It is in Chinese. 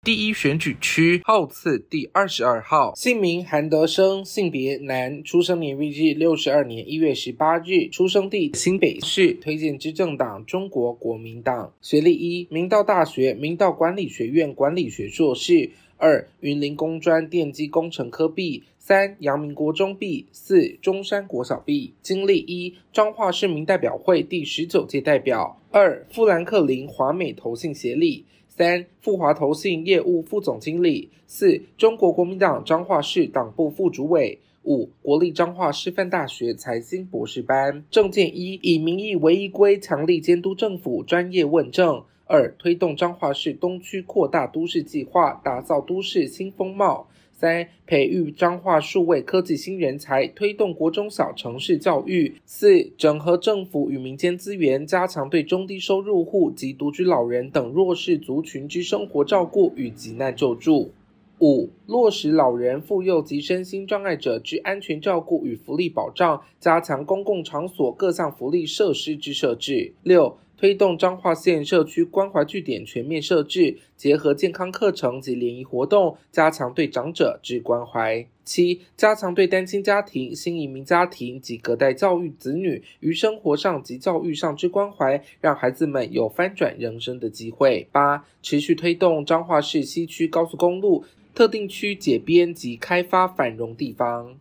第一选举区号次第22号，姓名韩德生，性别男，出生年月日62年1月18日，出生地新北市，推荐之政党中国国民党。学历一，明道大学明道管理学院管理学硕士。2. 云林工专电机工程科毕。3. 阳明国中毕。4. 中山国小毕。经历一，彰化市民代表会第19届代表。2. 富兰克林华美投信协理。3. 富华投信业务副总经理。4. 中国国民党彰化市党部副主委。5. 国立彰化师范大学财经博士班。政见一，以民意为依归，强力监督政府专业问政。2. 推动彰化市东区扩大都市计划，打造都市新风貌。3. 培育彰化数位科技新人才，推动国中小城市教育。4. 整合政府与民间资源，加强对中低收入户及独居老人等弱势族群之生活照顾与急难救助。5. 落实老人、妇幼及身心障碍者之安全照顾与福利保障，加强公共场所各项福利设施之设置。6. 推动彰化县社区关怀据点全面设置，结合健康课程及联谊活动，加强对长者之关怀。7. 加强对单亲家庭、新移民家庭及隔代教育子女于生活上及教育上之关怀，让孩子们有翻转人生的机会。8. 持续推动彰化市西区高速公路特定区解编及开发繁荣地方。